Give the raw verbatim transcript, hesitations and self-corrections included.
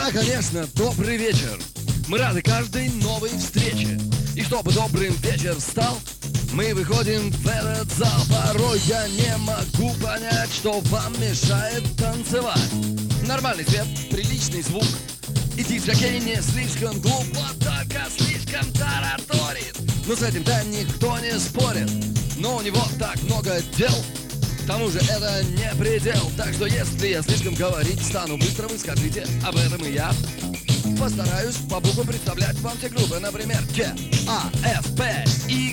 Да, конечно, добрый вечер. Мы рады каждой новой встрече. И чтобы добрым вечер стал, мы выходим в этот зал. Порой я не могу понять, что вам мешает танцевать. Нормальный свет, приличный звук, и диджокей не слишком глупо, только слишком тараторит. Но с этим-то никто не спорит. Но у него так много дел, к тому же это не предел. Так что если я слишком говорить стану быстро, вы скажите об этом и я постараюсь по буквам представлять вам все группы. Например, J, A, F, P, Y,